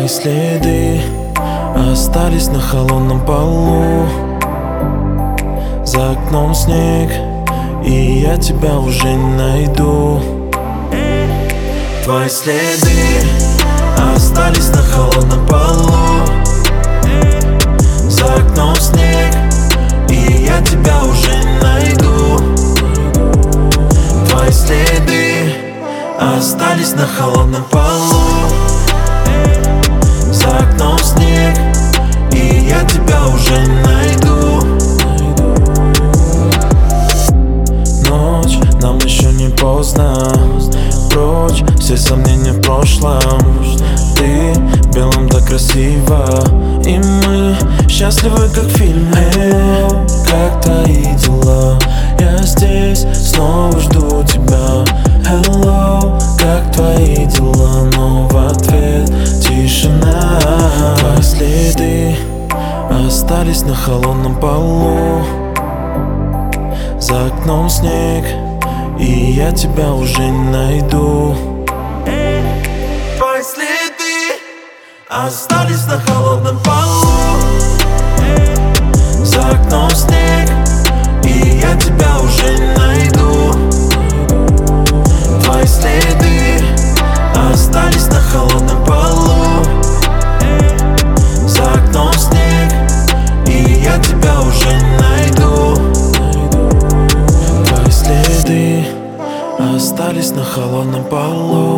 Твои следы остались на холодном полу. За окном снег, и я тебя уже не найду. Твои следы остались на холодном полу. За окном снег, и я тебя уже не найду. Твои следы остались на холодном полу. За окном снег, и я тебя уже не найду. Ночь, нам еще не поздно. Прочь все сомнения в прошлом. Ты в белом так красиво, и мы счастливы, как в фильме. Как твои дела? Я здесь, снова жду тебя. Hello, как твои дела? Но в ответ тишина. Твои следы остались на холодном полу. За окном снег, и я тебя уже не найду. Твои следы остались на холодном полу. За окном снег, и я тебя уже не найду. Твои следы остались на холодном полу. За окном снег, и я тебя уже не найду. Твои следы остались на холодном полу.